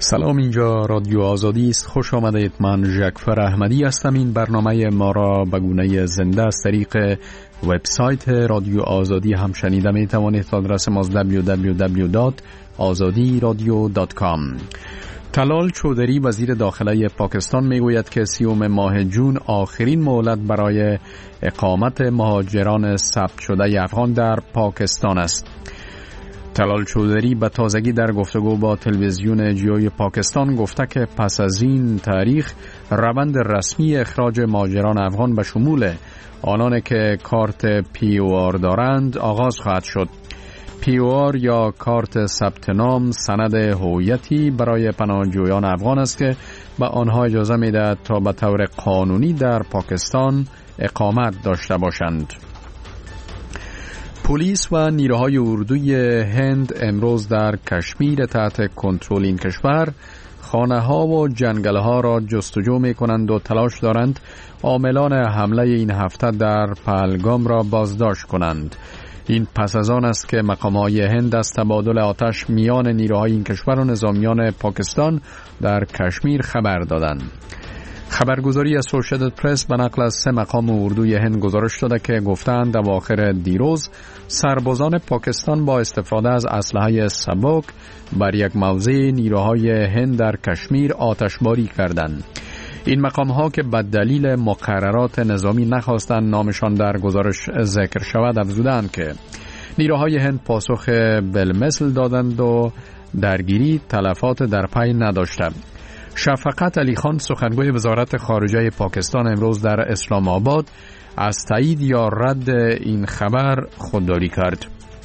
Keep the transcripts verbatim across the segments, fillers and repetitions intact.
سلام، اینجا رادیو آزادی است. خوش آمدید. من ژکفر احمدی هستم. این برنامه ما را به گونه زنده از طریق وبسایت رادیو آزادی هم شنیده می توانید. آدرس ما دبلیو دبلیو دبلیو دات آزادی رادیو دات کام. طلال چودری وزیر داخله پاکستان می گوید که سیوم ماه جون آخرین مهلت برای اقامت مهاجران ثبت شده افغان در پاکستان است. طلال چودری به تازگی در گفتگو با تلویزیون جیوی پاکستان گفته که پس از این تاریخ روند رسمی اخراج مهاجران افغان به شمول آنان که کارت پی او آر دارند آغاز خواهد شد. پی او آر یا کارت ثبت نام سند هویتی برای پناهجویان افغان است که به آنها اجازه می‌دهد تا به طور قانونی در پاکستان اقامت داشته باشند. پلیس و نیروهای اردوی هند امروز در کشمیر تحت کنترل این کشور خانه ها و جنگل ها را جستجو می کنند و تلاش دارند عاملان حمله این هفته در پهلگام را بازداشت کنند. این پس از آن است که مقامات هند از تبادل آتش میان نیروهای این کشور و نظامیان پاکستان در کشمیر خبر دادند. خبرگزاری اسوشییتد پرس به نقل از سه مقام اردوی هند گزارش داده که گفتند اواخر دیروز سربازان پاکستان با استفاده از اسلحه سبک بر یک موضع نیروهای هند در کشمیر آتشباری کردند. این مقام ها که به دلیل مقررات نظامی نخواستند نامشان در گزارش ذکر شود افزودند که نیروهای هند پاسخ بالمثل دادند و درگیری تلفات در پی نداشتند. شفقت علی خان سخنگوی وزارت خارجه پاکستان امروز در اسلام آباد از تایید یا رد این خبر خودداری کرد.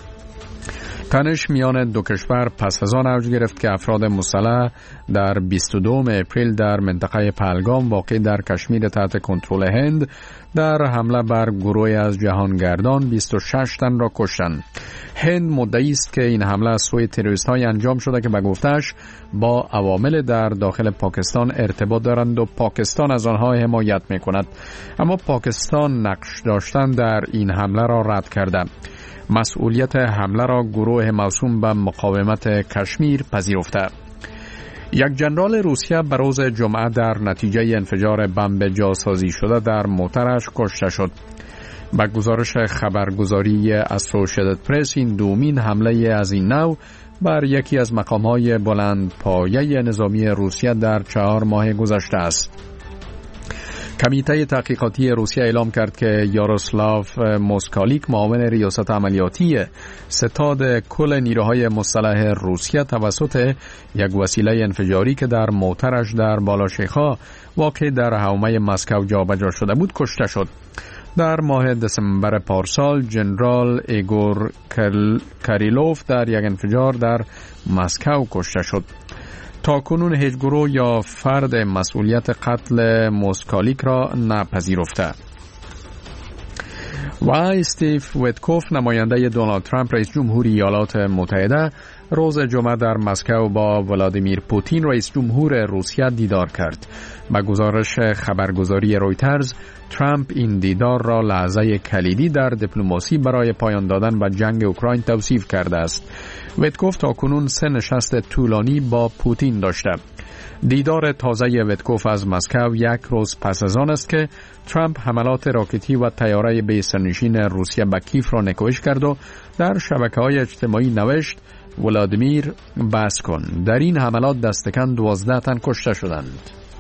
تنش میان دو کشور پس از آن اوج گرفت که افراد مسلح در بیست و دوم اپریل در منطقه پهلگام واقع در کشمیر تحت کنترل هند در حمله بر گروهی از جهانگردان بیست و شش تن را کشتند. هند مدعی است که این حمله از سوی تروریست‌های انجام شده که به گفتش با عوامل در داخل پاکستان ارتباط دارند و پاکستان از آنها حمایت می‌کند، اما پاکستان نقش داشتن در این حمله را رد کرده. مسئولیت حمله را گروه موسوم به مقاومت کشمیر پذیرفته. یک ژنرال روسیه به روز جمعه در نتیجه انفجار بمب جاسازی شده در موترش کشته شد. با گزارش خبرگزاری اسوشییتد پرس این دومین حمله از این نوع بر یکی از مقام‌های بلند پایه نظامی روسیه در چهار ماه گذشته است. کمیته تحقیقاتی روسیه اعلام کرد که یاروسلاف موسکالیک معاون ریاست عملیاتی ستاد کل نیروهای مسلح روسیه توسط یک وسیله انفجاری که در موترش در بالاشیخا واقع در حومه مسکو جابجا شده بود کشته شد. در ماه دسامبر پارسال ژنرال ایگور کریلوف در یک انفجار در مسکو کشته شد. تا کنون هیچ گروه یا فرد مسئولیت قتل موسکالیک را نپذیرفته. و استیو ویتکوف نماینده دونالد ترامپ رئیس جمهوری ایالات متحده روز جمعه در مسکو با ولادیمیر پوتین رئیس جمهور روسیه دیدار کرد. با گزارش خبرگزاری رویترز ترامپ این دیدار را لحظه کلیدی در دیپلماسی برای پایان دادن به جنگ اوکراین توصیف کرده است. ویتکوف تا کنون سه نشست طولانی با پوتین داشته. دیدار تازه ویتکوف از مسکو یک روز پس از آن است که ترامپ حملات راکتی و طیاره بی سرنشین روسیه به کیف را نکوهش کرد و در شبکه‌های اجتماعی نوشت ولادیمیر بس کن. در این حملات دستکم دوازده تن کشته شدند.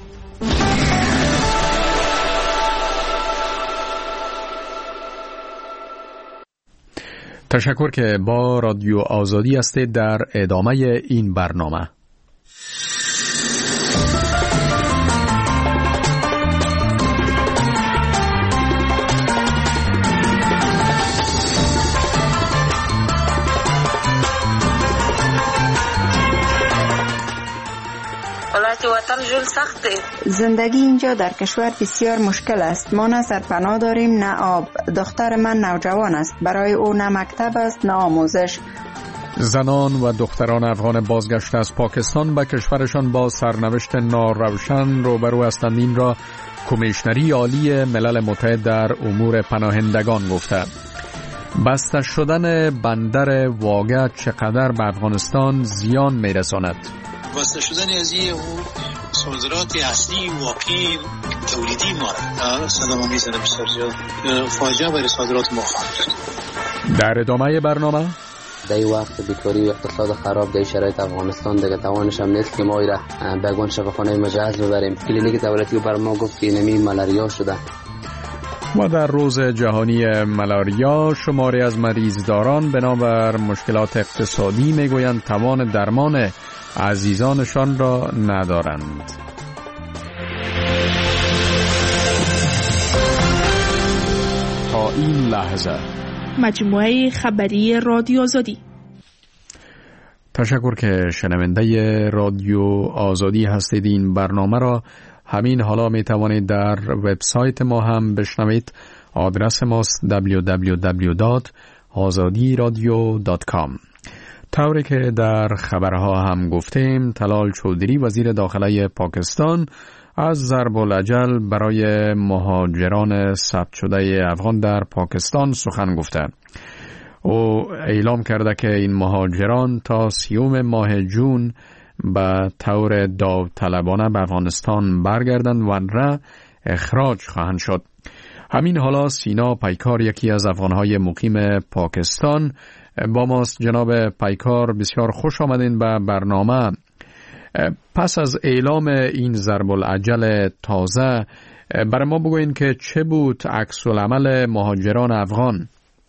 تشکر که با رادیو آزادی هستید. در ادامه این برنامه زندگی اینجا در کشور بسیار مشکل است. ما نه سرپناه داریم نه آب. دختر من نوجوان است، برای او نه مکتب است نه آموزش. زنان و دختران افغان بازگشته از پاکستان به کشورشان با سرنوشت ناروشن روبرو هستند. این را کمیشنری عالی ملل متحد در امور پناهندگان گفته. بسته شدن بندر واگه چقدر به افغانستان زیان میرساند؟ بسته شدن از این صادرات اصلی واقعی تولیدی ما را صدام میزنه بسیار زیاد فاجعه برای صادرات ما خواهد شد. در ادامه برنامه در این وقت بیکاری و اقتصاد خراب در شرایط افغانستان دیگه توانش هم نیست که ما را بگوان شفاخانه مجهز ببریم. کلینیک دولتی بر ما گفت که نمی ملاریا شده. و در روز جهانی ملاریا شماری از مریضداران بنابر مشکلات اقتصادی میگویند توان درمان عزیزانشان را ندارند. تا این لحظه مجموعه خبری رادیو آزادی. تشکر که شنونده رادیو آزادی هستید. این برنامه را همین حالا می توانید در وبسایت ما هم بشنوید. آدرس ماست دبلیو دبلیو دبلیو دات آزادی رادیو دات کام. طوری که در خبرها هم گفتیم، طلال چودری وزیر داخله پاکستان از ضرب الاجل برای مهاجران ثبت شده افغان در پاکستان سخن گفته. او اعلام کرده که این مهاجران تا سیوم ماه جون به طور داوطلبانه به افغانستان برگردند و را اخراج خواهند شد. همین حالا سینا پیکار، یکی از افغانهای مقیم پاکستان، با ماست. جناب پیکار، بسیار خوش آمدین به برنامه. پس از اعلام این ضرب الاجل تازه برای ما بگوین که چه بود عکس العمل مهاجران افغان؟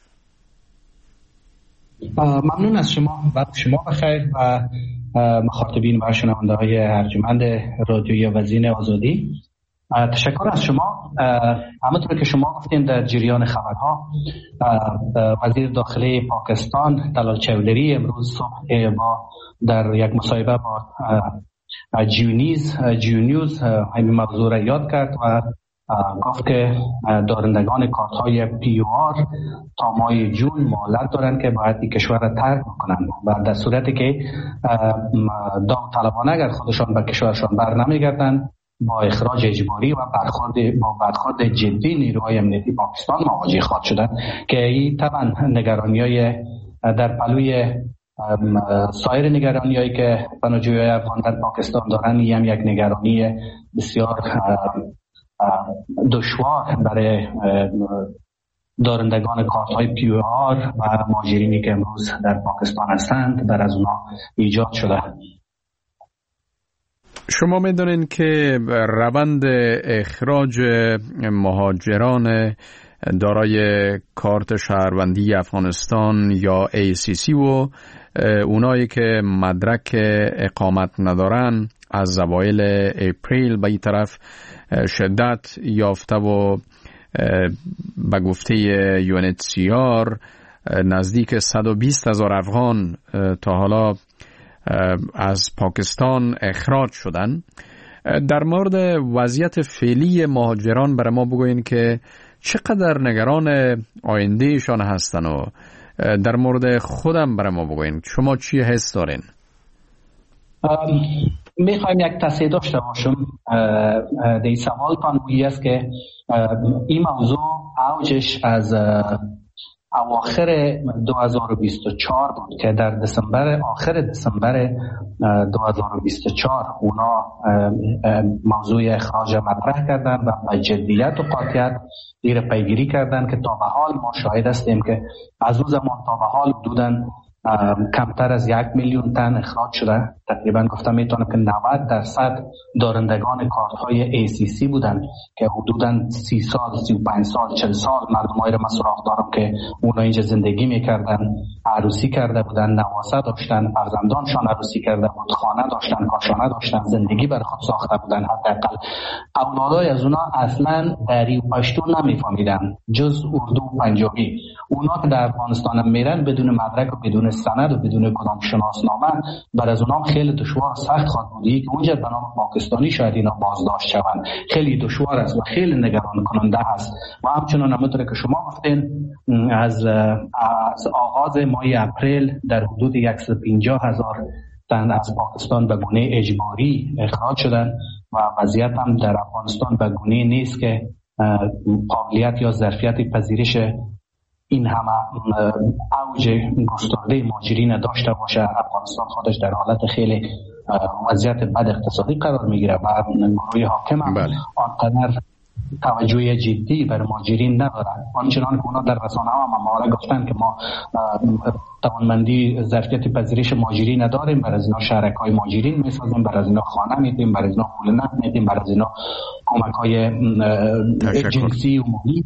ممنون از شما. وقت شما بخیر و مخاطبین و شنونده های ارجمند رادیوی وزین آزادی. تشکر از شما. همونطور که شما گفتین در جریان خبرها، وزیر داخله پاکستان طلال چودری امروز صبح با در یک مصاحبه با جیونیز جیونیوز همین موضوع را یاد کرد و گفت که دارندگان کارت های پی او آر تا ماه جون مهلت دارند که باید این کشور را ترک کنند و در صورتی که داوطلبانه اگر خودشان به کشورشان بر نمیگردند با اخراج اجباری و برخورد با برخورد جدی نیروهای امنیتی پاکستان مواجه خواهد شدند که این طبعا نگرانی‌های در پلوی سایر نگرانی‌هایی که پناهجویان افغان در پاکستان دارند، این هم یک نگرانی بسیار دشوار برای دارندگان کارت‌های پی او آر و مهاجرینی که امروز در پاکستان هستند در از اونها ایجاد شده. شما می‌دونین که روند اخراج مهاجران دارای کارت شهروندی افغانستان یا ای سی سی و اونایی که مدرک اقامت ندارن از اوایل اپریل به این طرف شدت یافته و به گفته یو ان اچ سی آر نزدیک صد و بیست هزار افغان تا حالا از پاکستان اخراج شدن. در مورد وضعیت فعلی مهاجران برای ما بگوین که چقدر نگران آیندهشان هستن و در مورد خودم برای ما بگوین شما چی حس دارین؟ میخوایم یک تصحیح داشته باشم در این سوالتان بویی است که این موضوع اوجش از اواخر دو هزار و بیست و چهار بود که در دسامبر آخر دسامبر دو هزار و بیست و چهار اونا موضوع اخراج مطرح کردن و با جدیت و قاطعیت دیر پیگیری کردن که تا به حال ما شاهد هستیم که از اون زمان تا به حال حدوداً کمتر از یک میلیون تن اخراج شده. تقریبا گفتم میتونم که نود درصد دارندگان کارت های ای سی سی بودن که حدوداً سی سال، سی و پنج سال، چل سال مردمایی را من سراغ دارم که اونا اینجا زندگی میکردن، عروسی کرده بودن، نواسه داشتن، فرزندانشان عروسی کرده بود، خانه داشتن، کاشانه داشتن، زندگی بر خود ساخته بودن. حداقل اولادای از اونا اصلا دری و پشتو نمیفهمیدن جز اردو و پنجابی. اونا که در افغانستان میرن بدون مدرک و بدون سند و بدون کدام شناسنامه بر از اونام خیلی دشوار سخت خواهد بود که اونجا به نام پاکستانی شاید اینا بازداشت شوند. خیلی دشوار است و خیلی نگران کننده است. و همچنان همونطور که شما گفتین از از آغاز ماه اپریل در حدود صد و پنجاه هزار تن از پاکستان به گونه اجباری اخراج شدن و وضعیت هم در افغانستان به گونه نیست که قابلیت یا ظرفیت پذیرش این همه اوج گسترده مهاجرین داشته باشه. افغانستان خودش در حالت خیلی وضعیت بد اقتصادی قرار میگیره و گروه حاکم هم بله. آنقدر توجه جدی بر مهاجرین ندارن. آنچنان که اونا در رسانه ها هم معامله گفتن که ما توانمندی ظرفیت پذیرش مهاجرین نداریم، برای از اینا شهرک های مهاجرین میسازیم، برای از اینا خانه میدیم، برای از اینا پول نقد میدیم، برای از اینا کمک های جنسی و مالی.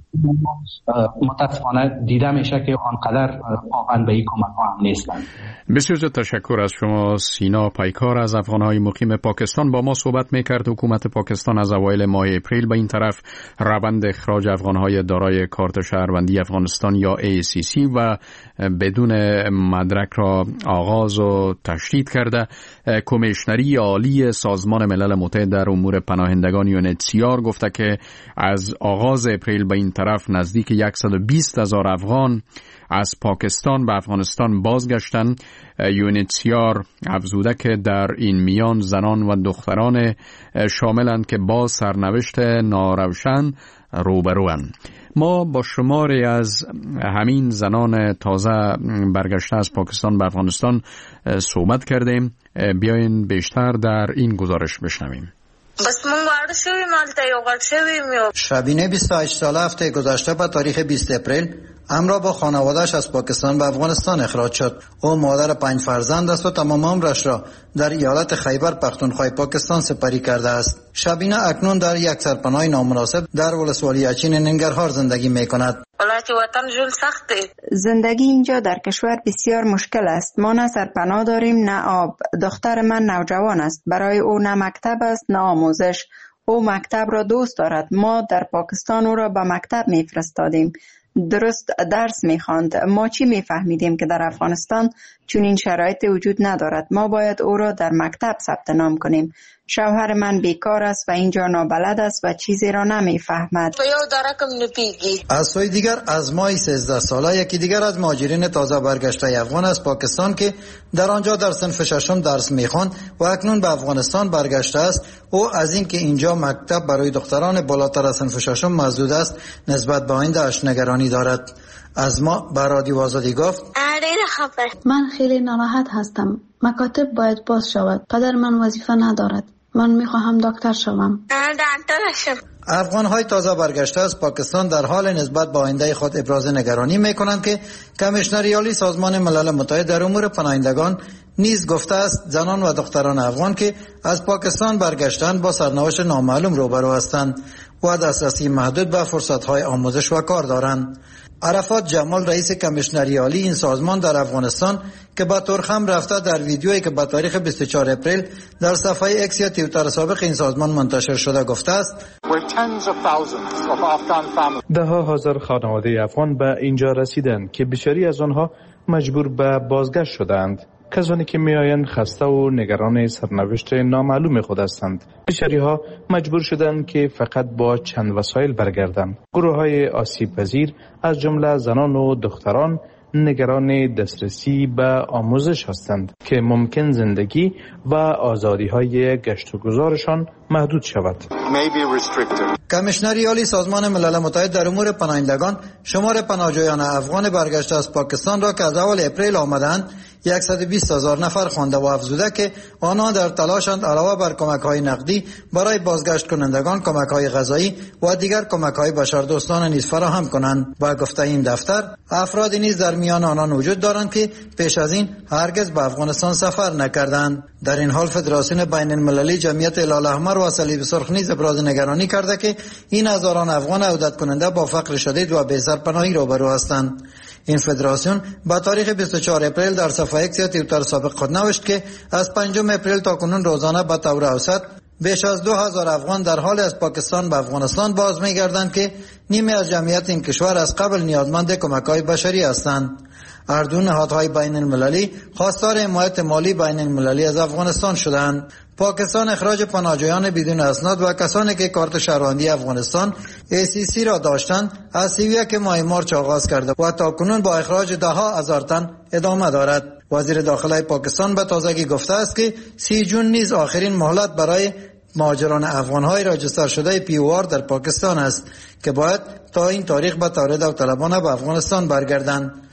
متاسفانه دیده میشه که آنقدر پابند به این کمک ها هم نیستن. بسیار زیاد تشکر از شما. سینا پیکار از افغانهای مقیم پاکستان با ما صحبت میکرد. حکومت پاکستان از اوایل ماه اپریل به این طرف روند اخراج افغانهای دارای کارت شهروندی افغانستان یا ای سی سی و بدون مدرک را آغاز و تشدید کرده. کمیشنری عالی سازمان ملل متحد در امور پناهندگان یو ان اچ سی آر گفته که از آغاز اپریل به این طرف نزدیک صد و بیست هزار افغان از پاکستان به افغانستان بازگشتند. یو ان اچ سی آر افزوده که در این میان زنان و دختران شاملند که با سرنوشت ناروشن روبروند. ما با شماری از همین زنان تازه برگشته از پاکستان به افغانستان صحبت کردیم. بیاین بیشتر در این گزارش بشنویم. بس من وارد شویم مالتا یو غټ شویم. شبینه بیست و هشت ساله هفته گذشته به تاریخ بیست اپریل همراه با خانواده‌اش از پاکستان به افغانستان اخراج شد. او مادر پنج فرزند است و تمام عمرش را در ایالت خیبر پختونخوا پاکستان سپری کرده است. شبینه اکنون در یک سرپناه نامناسب در ولسوالی اچین ننگرهار زندگی می‌کند. ولایت وطن ژوند سخته. زندگی اینجا در کشور بسیار مشکل است. ما نه سرپناه داریم نه آب. دختر من نوجوان است. برای او نه مکتب است نه آموزش. او مکتب را دوست دارد. ما در پاکستان او را به مکتب میفرستادیم. درست درس میخواند. ما چی میفهمیدیم که در افغانستان چون این شرایط وجود ندارد. ما باید او را در مکتب ثبت نام کنیم. شوهر من بیکار است و اینجا نابلد است و چیزی را نمیفهمد. از سوی دیگر از ماه سیزده ساله یکی دیگر از مهاجرین تازه برگشته افغان از پاکستان که در آنجا در صنف ششم درس میخواند و اکنون به افغانستان برگشته است، او از این که اینجا مکتب برای دختران بالاتر از صنف ششم مسدود است نسبت به آینده‌اش نگرانی دارد. از ما به رادیو آزادی گفت من خیلی ناراحت هستم. مکاتب باید باز شود. پدر من وظیفه ندارد. من میخواهم دکتر شوم. افغان‌های تازه برگشته از پاکستان در حال نسبت به آینده خود ابراز نگرانی می‌کنند که کمیشنری عالی سازمان ملل متحد در امور پناهندگان نیز گفته است زنان و دختران افغان که از پاکستان برگشتند با سرنوشت نامعلوم روبرو هستند و دسترسی محدود به فرصت‌های آموزش و کار دارند. عرفات جمال رئیس کمیشنری عالی این سازمان در افغانستان که به ترخم رفته در ویدیویی که به تاریخ بیست و چهار اپریل در صفحه اکس یا توییتر سابق این سازمان منتشر شده گفته است ده ها هزار خانواده افغان به اینجا رسیدند که بسیاری از آنها مجبور به بازگشت شدند. کسانی که میآیند خسته و نگران سرنوشت نامعلوم خود هستند. بسیاری ها مجبور شدند که فقط با چند وسایل برگردند. گروه های آسیب پذیر از جمله زنان و دختران نگران دسترسی به آموزش هستند که ممکن زندگی و آزادی های گشت و گذارشان محدود شود. کمیشنری عالی سازمان ملل متحد در امور پناهندگان شمار پناهجویان افغان برگشته از پاکستان را که از اول اپریل آمدند صد و بیست هزار نفر خوانده و افزوده که آنها در تلاشند علاوه بر کمک‌های نقدی برای بازگشت کنندگان کمک‌های غذایی و دیگر کمک‌های بشردوستانه نیز فراهم کنند. با گفته این دفتر افرادی نیز در میان آنان وجود دارند که پیش از این هرگز به افغانستان سفر نکردند. در این حال فدراسیون بین المللی جمعیت هلال احمر و صلیب سرخ نیز ابراز نگرانی کرده که این هزاران افغان عودت کننده با فقر شدید و بی سرپناهی روبرو هستند. این فدراسیون با تاریخ بیست و چهار اپریل در صفحه اکس یا توییتر سابق خود نوشت که از پنجم اپریل تا کنون روزانه به طور اوسط بیش از دو هزار افغان در حال از پاکستان به افغانستان باز می‌گردند که نیمه از جمعیت این کشور از قبل نیازمند کمک‌های بشری هستند. اردو نهادهای بین المللی خواستار حمایت مالی بین المللی از افغانستان شدند. پاکستان اخراج پناهجویان بدون اسناد و کسانی که کارت شهروندی افغانستان ای سی سی را داشتند از سی و یک ماه مارچ آغاز کرده و تا کنون با اخراج ده ها هزار تن ادامه دارد. وزیر داخله پاکستان به تازگی گفته است که سی جون نیز آخرین مهلت برای مهاجران افغان‌های راجستر شده پی او آر در پاکستان است که باید تا این تاریخ به طور داوطلبانه به افغانستان برگردند.